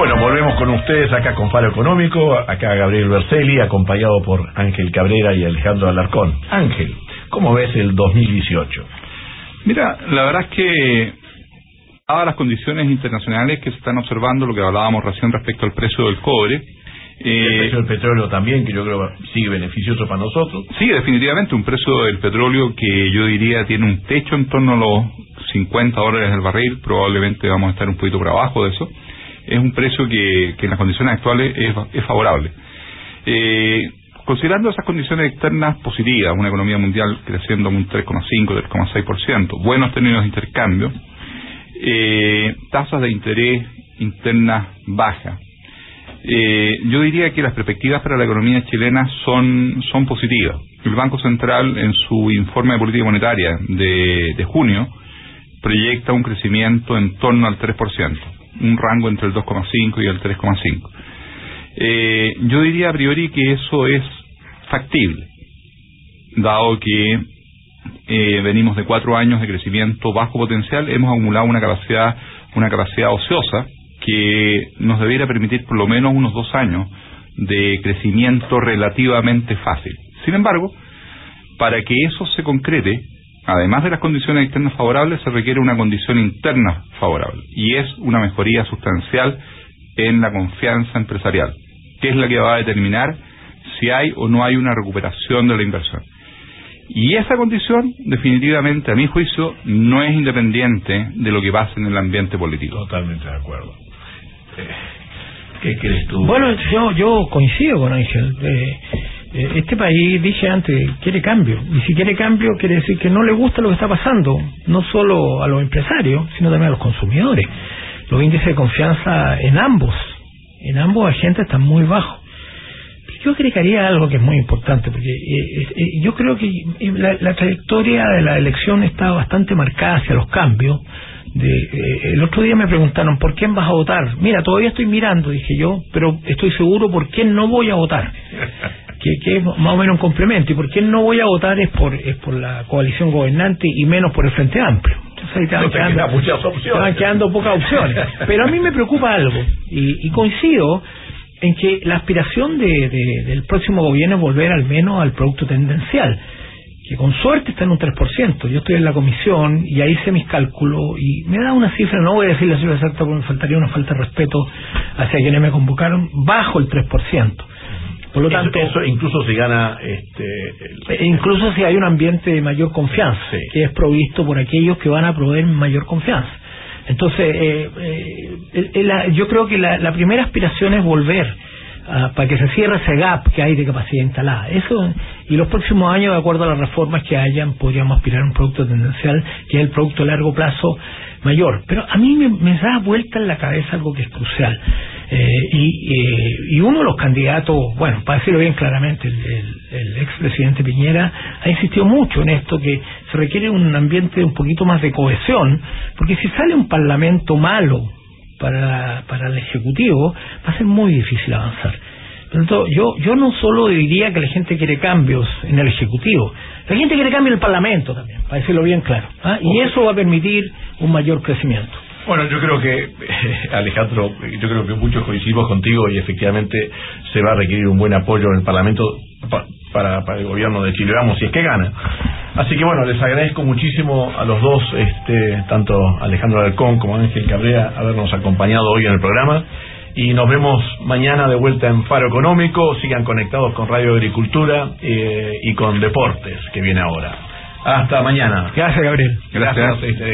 Bueno, volvemos con ustedes acá con Faro Económico, acá Gabriel Berceli, acompañado por Ángel Cabrera y Alejandro Alarcón. Ángel, ¿cómo ves el 2018? Mira, la verdad es que dadas las condiciones internacionales que se están observando, lo que hablábamos recién respecto al precio del cobre, el precio del petróleo también, que yo creo que sigue beneficioso para nosotros. Sí, definitivamente, un precio del petróleo que yo diría tiene un techo en torno a los $50 el barril, probablemente vamos a estar un poquito por abajo de eso. Es un precio que en las condiciones actuales es favorable. Considerando esas condiciones externas positivas, una economía mundial creciendo un 3,5, 3,6%, buenos términos de intercambio, tasas de interés internas bajas, yo diría que las perspectivas para la economía chilena son positivas. El Banco Central, en su informe de política monetaria de junio, proyecta un crecimiento en torno al 3%, un rango entre el 2,5 y el 3,5. Yo diría a priori que eso es factible, dado que venimos de 4 años de crecimiento bajo potencial, hemos acumulado una capacidad ociosa que nos debiera permitir por lo menos unos 2 años de crecimiento relativamente fácil. Sin embargo, para que eso se concrete, además de las condiciones externas favorables, se requiere una condición interna favorable, y es una mejoría sustancial en la confianza empresarial, que es la que va a determinar si hay o no hay una recuperación de la inversión. Y esa condición, definitivamente, a mi juicio, no es independiente de lo que pase en el ambiente político. Totalmente de acuerdo. ¿Qué crees tú? Bueno, yo coincido con Ángel. Este país, dije antes, quiere cambio. Y si quiere cambio, quiere decir que no le gusta lo que está pasando, no solo a los empresarios, sino también a los consumidores. Los índices de confianza en ambos agentes están muy bajos. Yo agregaría algo que es muy importante, porque yo creo que la trayectoria de la elección está bastante marcada hacia los cambios. El otro día me preguntaron ¿por quién vas a votar? Mira, todavía estoy mirando, dije yo, pero estoy seguro por quién no voy a votar, que es más o menos un complemento. Y por quién no voy a votar es por la coalición gobernante y menos por el Frente Amplio. Entonces ahí te van quedando pocas opciones. Pero a mí me preocupa algo, y coincido en que la aspiración del próximo gobierno es volver al menos al producto tendencial, que con suerte está en un 3%. Yo estoy en la comisión y ahí hice mis cálculos y me da una cifra, no voy a decir la cifra exacta porque me faltaría una falta de respeto hacia quienes me convocaron, bajo el 3%. Por lo tanto, eso incluso si gana incluso si hay un ambiente de mayor confianza, sí, que es provisto por aquellos que van a proveer mayor confianza. Entonces, yo creo que la primera aspiración es volver para que se cierre ese gap que hay de capacidad instalada. Eso, y los próximos años, de acuerdo a las reformas que hayan, podríamos aspirar a un producto tendencial, que es el producto a largo plazo mayor. Pero a mí me da vuelta en la cabeza algo que es crucial. Y uno de los candidatos, bueno, para decirlo bien claramente, el expresidente Piñera ha insistido mucho en esto, que se requiere un ambiente un poquito más de cohesión, porque si sale un parlamento malo para el Ejecutivo, va a ser muy difícil avanzar. Entonces, yo no solo diría que la gente quiere cambios en el Ejecutivo, la gente quiere cambios en el Parlamento también, para decirlo bien claro, y eso va a permitir un mayor crecimiento. Bueno, yo creo que, Alejandro, yo creo que muchos coincidimos contigo y efectivamente se va a requerir un buen apoyo en el Parlamento para el gobierno de Chile Vamos, si es que gana. Así que bueno, les agradezco muchísimo a los dos, tanto Alejandro Alarcón como Ángel Cabrera, habernos acompañado hoy en el programa. Y nos vemos mañana de vuelta en Faro Económico. Sigan conectados con Radio Agricultura y con Deportes, que viene ahora. Hasta mañana. Gracias, Gabriel. Gracias.